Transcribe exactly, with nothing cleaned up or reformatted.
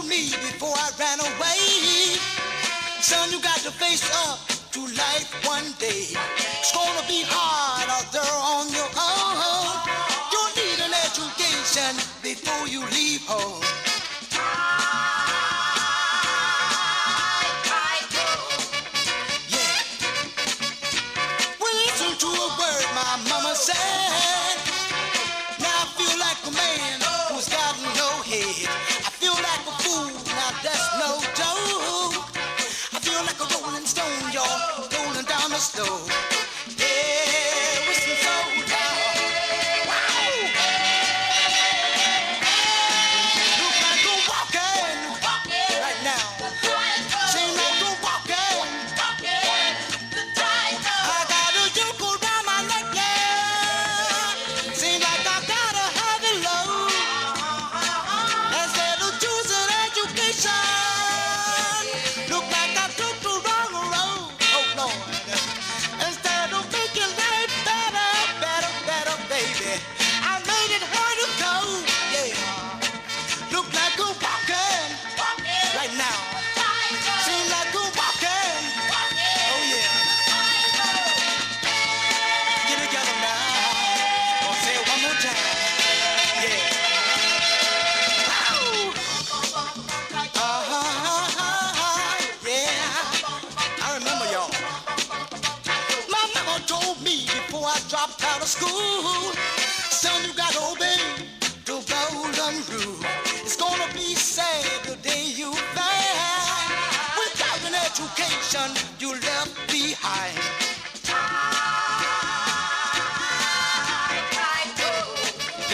me before I ran away. Son, you got to face up to life one day. It's gonna be hard out there on your own. You need an education before you leave home. Yeah. Well, listen to a word my mama said. Now I feel like a man who's got no head. I feel like a fool, now that's no joke. I feel like a rolling stone, y'all, rolling down the slope. Yeah, whistling so loud. Wow! Look like I'm walking right now. Seem like I'm walking. I got a yoke around my neck, yeah. Seem like I gotta have it low. Instead of choosing education, look like I took the wrong road. Oh Lord. Instead of making life better, better, better, baby, I made it hard to go. Yeah. Look like I'm walking right now. Seem like I'm walking. Oh yeah. Get together now. Gonna say it one more time. Yeah. Ow. Uh-huh. Yeah. I remember y'all. My mama told me before I dropped out of school, son, you gotta obey the golden rule. It's gonna be sad the day you die. Without an education, you left behind.